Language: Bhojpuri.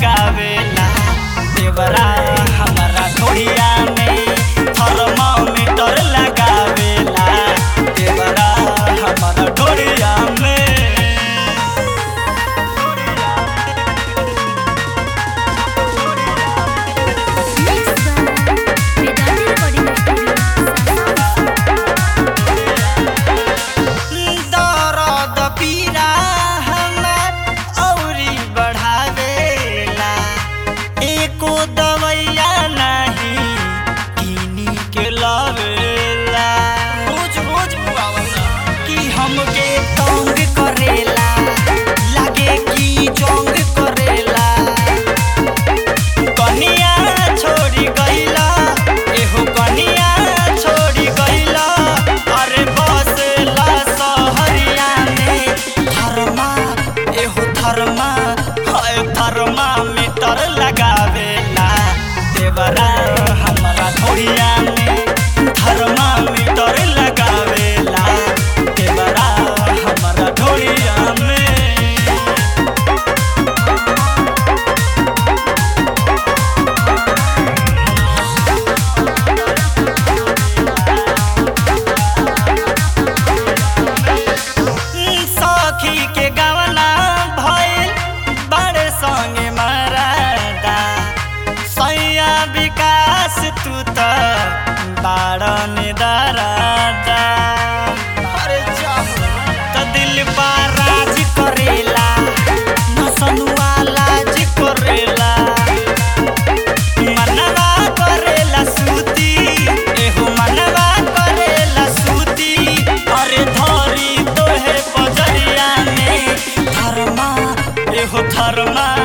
लगावेला देवरा हमारा ढोलिया में थर्मामीटर लगावेला देवरा हमारा ढोलिया में। हमके तंग करेला लागे कि जंग करेला कनिया छोड़ी गइला एहो कनिया छोड़ी गइला अरे बसेला सहरिया में थर्मा एहो थर्मा हाय थर्मामीटर लगावेला देवरा हमारा ढोलिया में थर्मामीटर लगावेला देवरा हमारा ढोलिया में। सखी के गवना भइल बड़े संगे मरादा सैया विकास तू त बाड़न दरादा दिल पर राज करेला नसनुआ लाज करेला मनवा करेला सूती एहो मनवा करेला सूती अरे धरी तोहे पजरिया में थर्मा एहो थर्मा